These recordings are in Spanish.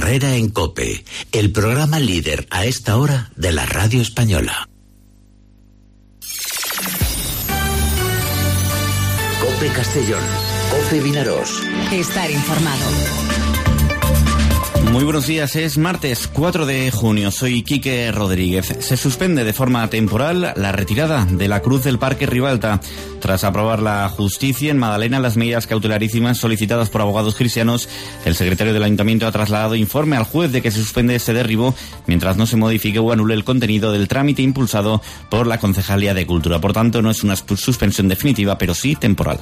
Herrera en COPE, el programa líder a esta hora de la radio española. COPE Castellón, COPE Vinarós. Estar informado. Muy buenos días, es martes 4 de junio, soy Quique Rodríguez. Se suspende de forma temporal la retirada de la cruz del Parque Ribalta. Tras aprobar la justicia en Madalena las medidas cautelarísimas solicitadas por abogados cristianos, el secretario del Ayuntamiento ha trasladado informe al juez de que se suspende ese derribo mientras no se modifique o anule el contenido del trámite impulsado por la Concejalía de Cultura. Por tanto, no es una suspensión definitiva, pero sí temporal.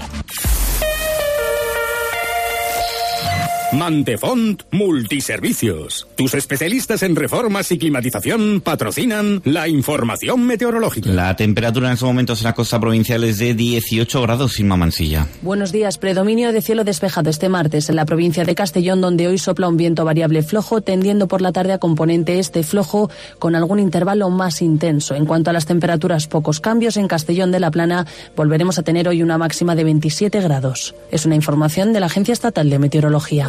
Mantefont Multiservicios. Tus especialistas en reformas y climatización patrocinan la información meteorológica. La temperatura en estos momentos en la costa provincial es de 18 grados, Inma Mansilla. Buenos días. Predominio de cielo despejado este martes en la provincia de Castellón, donde hoy sopla un viento variable flojo, tendiendo por la tarde a componente este flojo con algún intervalo más intenso. En cuanto a las temperaturas, pocos cambios. En Castellón de la Plana volveremos a tener hoy una máxima de 27 grados. Es una información de la Agencia Estatal de Meteorología.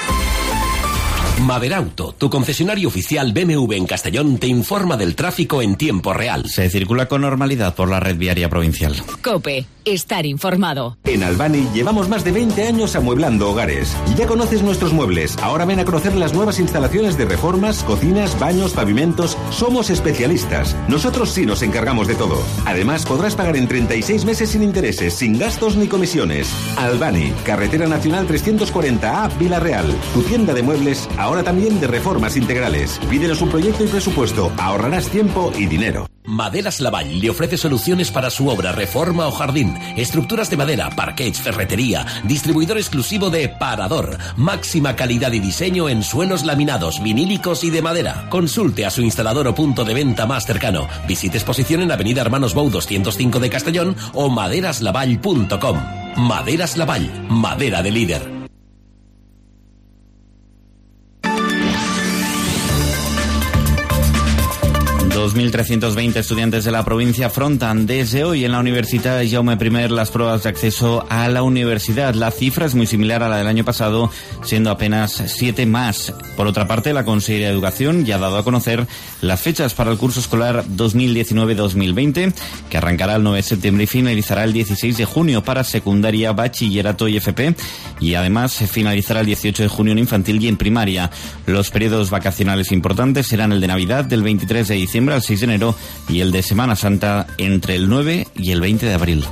Maderauto, tu concesionario oficial BMW en Castellón, te informa del tráfico en tiempo real. Se circula con normalidad por la red viaria provincial. COPE, estar informado. En Albani llevamos más de 20 años amueblando hogares. Y ya conoces nuestros muebles. Ahora ven a conocer las nuevas instalaciones de reformas, cocinas, baños, pavimentos. Somos especialistas. Nosotros sí nos encargamos de todo. Además, podrás pagar en 36 meses sin intereses, sin gastos ni comisiones. Albani, Carretera Nacional 340A, Vila Real. Tu tienda de muebles, ahora también de reformas integrales. Pídenos un proyecto y presupuesto. Ahorrarás tiempo y dinero. Maderas Lavall le ofrece soluciones para su obra, reforma o jardín. Estructuras de madera, parquets, ferretería. Distribuidor exclusivo de Parador. Máxima calidad y diseño en suelos laminados, vinílicos y de madera. Consulte a su instalador o punto de venta más cercano. Visite exposición en Avenida Hermanos Bou 205 de Castellón o maderaslavall.com. Maderas Lavall, madera de líder. 2.320 estudiantes de la provincia afrontan desde hoy en la Universitat Jaume I las pruebas de acceso a la universidad. La cifra es muy similar a la del año pasado, siendo apenas 7 más. Por otra parte, la Consellería de Educación ya ha dado a conocer las fechas para el curso escolar 2019-2020, que arrancará el 9 de septiembre y finalizará el 16 de junio para secundaria, bachillerato y FP, y además se finalizará el 18 de junio en infantil y en primaria. Los periodos vacacionales importantes serán el de Navidad del 23 de diciembre al 6 de enero y el de Semana Santa entre el 9 y el 20 de abril.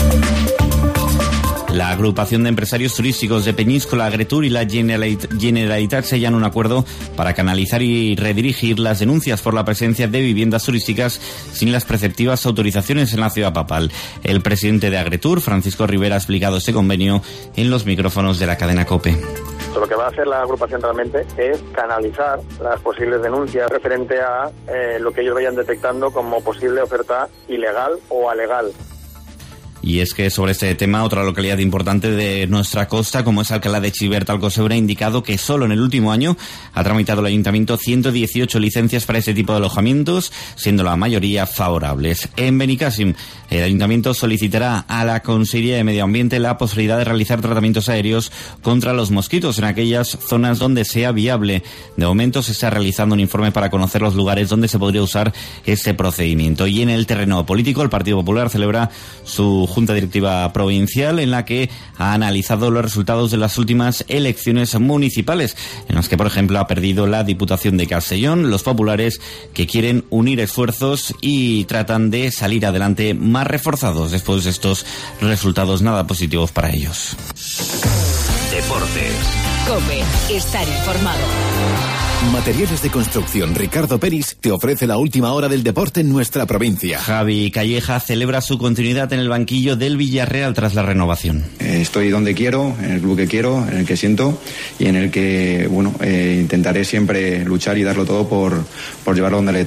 La agrupación de empresarios turísticos de Peñíscola, Agretur y la Generalitat sellan un acuerdo para canalizar y redirigir las denuncias por la presencia de viviendas turísticas sin las preceptivas autorizaciones en la ciudad papal. El presidente de Agretur, Francisco Rivera, ha explicado este convenio en los micrófonos de la cadena COPE. Lo que va a hacer la agrupación realmente es canalizar las posibles denuncias referente a lo que ellos vayan detectando como posible oferta ilegal o alegal. Y es que sobre este tema, otra localidad importante de nuestra costa, como es Alcalá de Xivert, Alcocebre, ha indicado que solo en el último año ha tramitado el Ayuntamiento 118 licencias para este tipo de alojamientos, siendo la mayoría favorables. En Benicàssim, el Ayuntamiento solicitará a la Consellería de Medio Ambiente la posibilidad de realizar tratamientos aéreos contra los mosquitos en aquellas zonas donde sea viable. De momento se está realizando un informe para conocer los lugares donde se podría usar este procedimiento. Y en el terreno político, el Partido Popular celebra su Junta Directiva Provincial, en la que ha analizado los resultados de las últimas elecciones municipales, en las que, por ejemplo, ha perdido la Diputación de Castellón. Los populares, que quieren unir esfuerzos y tratan de salir adelante más reforzados después de estos resultados nada positivos para ellos. Deportes. COPE, estar informado. Materiales de construcción Ricardo Peris te ofrece la última hora del deporte en nuestra provincia. Javi Calleja celebra su continuidad en el banquillo del Villarreal tras la renovación. Estoy donde quiero, en el club que quiero, en el que siento y en el que intentaré siempre luchar y darlo todo por llevarlo donde le toca.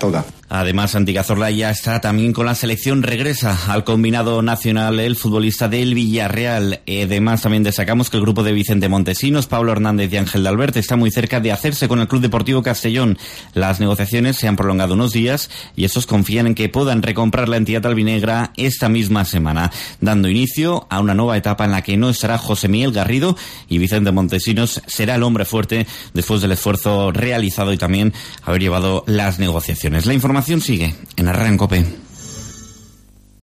Además, Santi Cazorla ya está también con la selección, regresa al combinado nacional el futbolista del Villarreal. Además, también destacamos que el grupo de Vicente Montesinos, Pablo Hernández y Ángel de Albert está muy cerca de hacerse con el Club Deportivo Castellón. Las negociaciones se han prolongado unos días y estos confían en que puedan recomprar la entidad albinegra esta misma semana, dando inicio a una nueva etapa en la que no estará José Miguel Garrido y Vicente Montesinos será el hombre fuerte después del esfuerzo realizado y también haber llevado las negociaciones. La información sigue en Herrera en COPE.